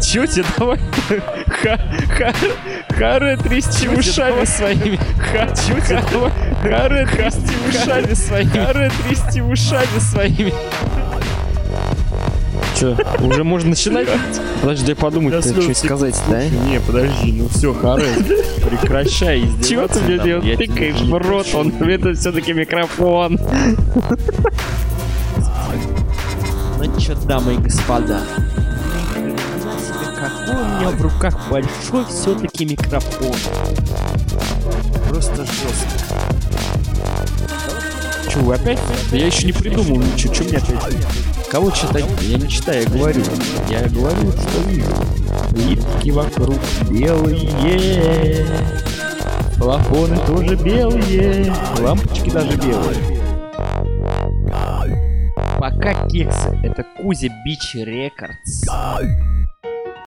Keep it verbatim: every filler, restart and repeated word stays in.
Чё тебе давай? Харе трясти ушами своими. Чё тебе давай? Харе трясти ушами своими. Харе трясти ушами своими. Чё, уже можно начинать? Подожди, подумать, ты что сказать, да? Не, подожди, ну все, Харе, прекращай издеваться. Чего ты мне делаешь? Тыкаешь в рот, он, это все-таки микрофон. Ну чё, дамы и господа, какой у меня в руках большой все-таки микрофон. Просто жестко. Че, вы опять? Я еще не придумал ничего, что мне опять? Кого читать? Я не читаю, я говорю. Я говорю, что вижу. Плитки вокруг белые. Плафоны тоже белые. Лампочки даже белые. Пока кексы. Это Кузя Бич Рекордс.